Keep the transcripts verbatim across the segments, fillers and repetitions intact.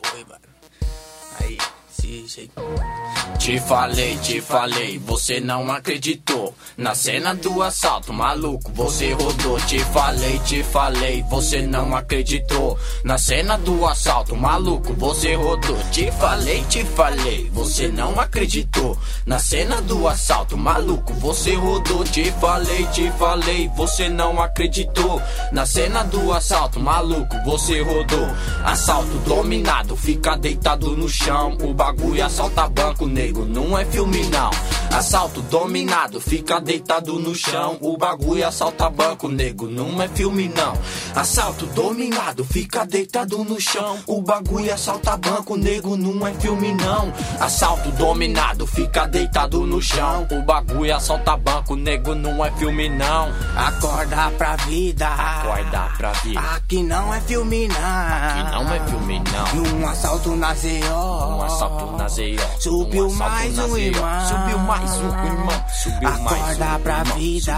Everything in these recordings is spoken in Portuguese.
foi, mano. Aí, se jeito. Te falei, te falei, você não acreditou. Na cena do assalto, maluco, você rodou. Te falei, te falei, você não acreditou. Na cena do assalto, maluco, você rodou. Te falei, te falei, você não acreditou. Na cena do assalto, maluco, você rodou. Te falei, te falei, você não acreditou. Na cena do assalto, maluco, você rodou. Assalto dominado, fica deitado no chão. O bagulho assalta banco, nego, não é filme não. Assalto dominado, fica deitado no chão. O bagulho assalta banco, nego, não é filme não. Assalto dominado, fica deitado no chão. O bagulho assalta banco, nego, não é filme não. Assalto dominado, fica deitado no chão. O bagulho assalta banco, nego, não é filme não. Acorda pra vida, acorda pra vida. Aqui não é filme não. Aqui não é filme não. Num assalto na Z O, num assalto na Z O, subiu mais um irmão. Subiu mais um irmão. Subiu acorda pra vida.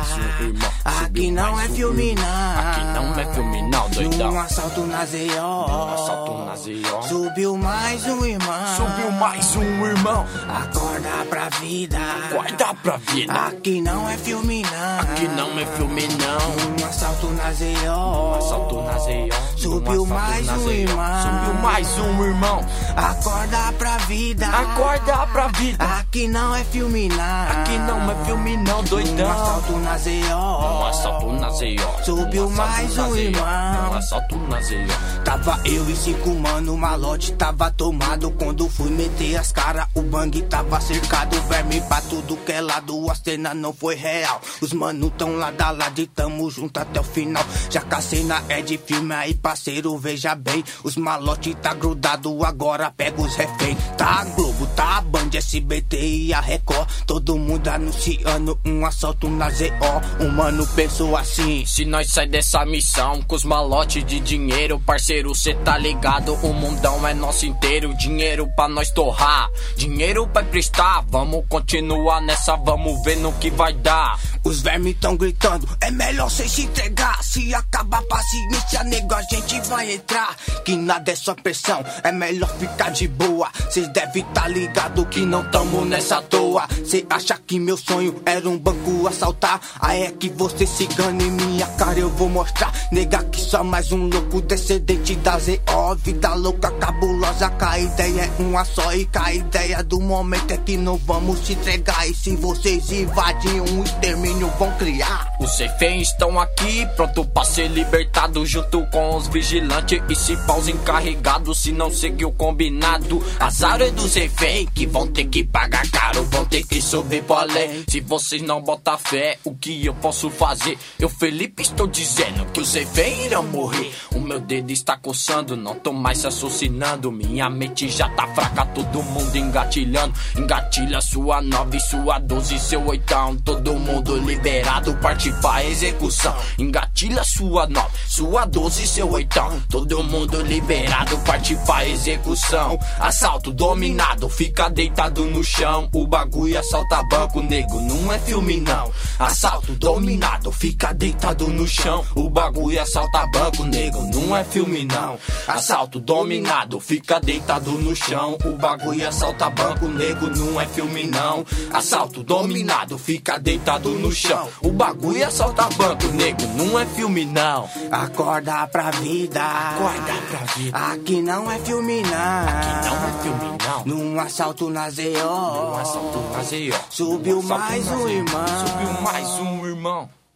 Aqui não é filme não. Aqui não é filme não, doidão. Num assalto na Z O, num assalto na Z O, subiu mais um irmão. Subiu mais um irmão. Acorda pra vida. Acorda pra vida. Aqui não é filme não. Aqui não é filme não. Num assalto na Z O, num assalto na Z O, subiu mais um irmão. Subiu mais um irmão. Acorda pra vida. Acorda pra vida. Aqui não é filme não. Aqui não é filme não, doidão. Um assalto na Z O, um assalto na Z O, subiu mais um irmão. Um assalto na Z O. Tava eu e cinco mano, o malote tava tomado. Quando fui meter as caras, o bang tava cercado. Verme pra tudo que é lado, a cena não foi real. Os mano tão lado a lado e tamo junto até o final. Já que a cena é de filme, aí parceiro, veja bem. Os malote tá grudado, agora pega os refém. Tá a Globo, tá a Band, S B T e a Record. Todo mundo anunciando um assalto na Z O. Um mano pensou assim: se nós sai dessa missão com os malotes de dinheiro, parceiro, cê tá ligado, o mundão é nosso inteiro. Dinheiro pra nós torrar, dinheiro pra emprestar. Vamos continuar nessa, vamos ver no que vai dar. Os vermes tão gritando, é melhor cê se entregar. Se acabar a paciência, nego, a gente vai entrar. Que nada é só pressão, é melhor ficar de boa. Cês devem tá ligado que não tamo nessa toa. Cê acha que meu sonho era um banco assaltar? Aí é que você se engana, em minha cara eu vou mostrar. Nega que só mais um louco descendente da Z O. Vida louca, cabulosa, que a ideia é uma só. E que a ideia do momento é que não vamos se entregar. E se vocês invadirem um extermínio, vão criar. Os reféns estão aqui, pronto pra ser libertado, junto com os vigilantes e se paus encarregados. Se não seguir o combinado, azar é dos reféns, que vão ter que pagar caro, vão ter que subir pro além. Se vocês não botam fé, o que eu posso fazer? Eu, Felipe, estou dizendo que os reféns irão morrer. O meu dedo está coçando, não tô mais raciocinando. Minha mente já tá fraca, todo mundo engatilhando. Engatilha sua nove, sua doze, seu oitão. Todo mundo liberado, parte pra execução. Engatilha sua nove, sua doze, seu oitão. Todo mundo liberado, parte pra execução. Assalto dominado, fica deitado no chão. O bagulho assalta banco, nego, não é filme não. Assalto dominado, fica deitado no chão. O bagulho assalta banco, nego, não é filme não. Assalto dominado, fica deitado no chão. O bagulho assalta banco, nego, não é filme não. Assalto dominado, fica deitado no chão. O bagulho assalta banco, nego, não é filme não. Acorda pra vida. Acorda pra vida. Aqui não é filme não. Aqui não é filme não. Num assalto na Z O, num assalto na Z O, subiu mais um irmão. Subiu mais um irmão.